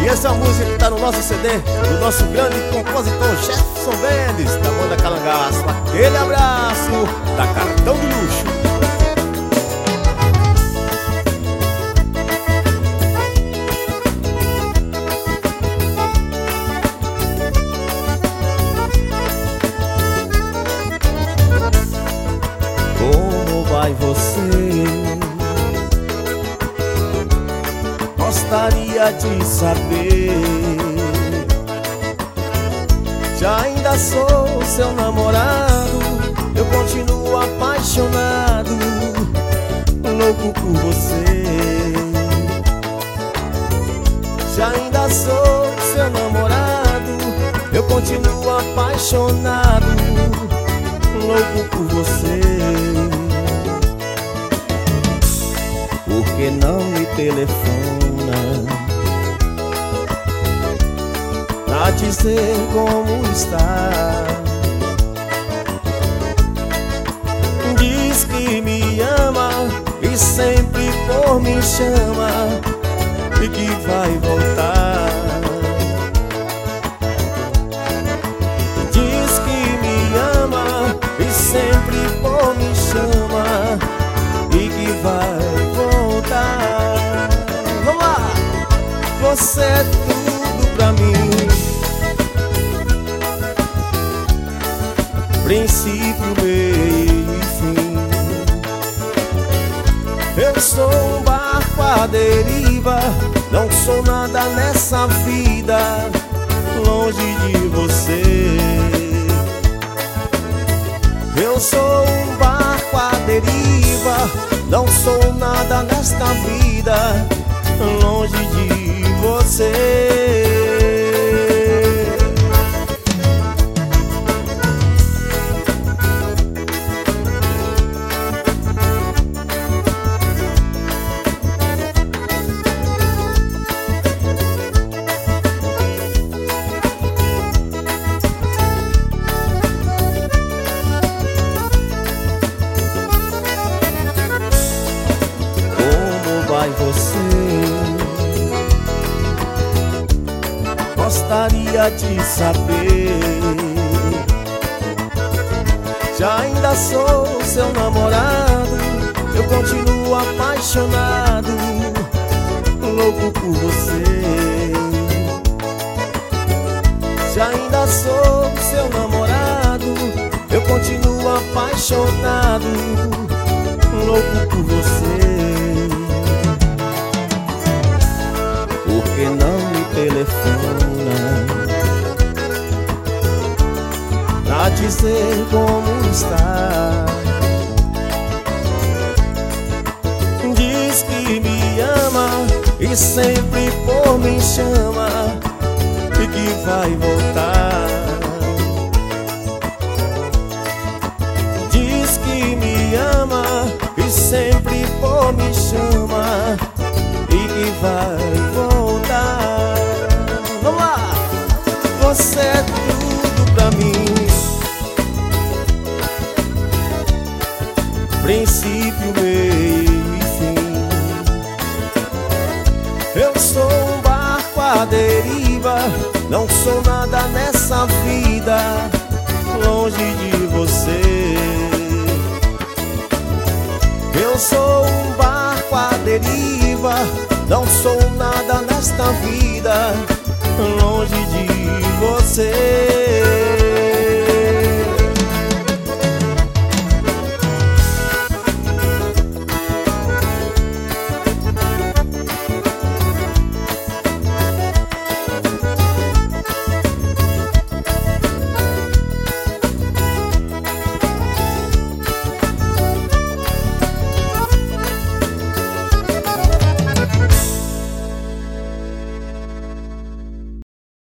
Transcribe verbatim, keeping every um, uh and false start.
E essa música que tá no nosso C D, do nosso grande compositor Jefferson Mendes, da banda Calangaço. Aquele abraço da Cartão de Luxo. Como vai você? Gostaria de saber. Já ainda sou seu namorado, eu continuo apaixonado, louco por você. Já ainda sou seu namorado, eu continuo apaixonado, louco por você. Por que não me telefona pra dizer como está? Diz que me ama e sempre por mim chama e que vai voltar. Diz que me ama e sempre por mim chama e que vai voltar. Vamos lá! Você é tudo pra mim, princípio, meio e fim. Eu sou um barco à deriva, não sou nada nessa vida, longe de você. Eu sou um barco à deriva, não sou nada nesta vida, longe de você. Vai você? Gostaria de saber. Já ainda sou seu namorado, eu continuo apaixonado, louco por você. Já ainda sou seu namorado, eu continuo apaixonado, louco por você. Por que não me telefona pra dizer como está? Diz que me ama e sempre por mim chama e que vai voltar. Diz que me ama e sempre por mim chama e que vai voltar. Vamos lá! Você é tudo pra mim, princípio, meio e fim. Eu sou um barco à deriva, não sou nada nessa vida, longe de você. Eu sou um barco à deriva, não sou nada nesta vida, longe de você.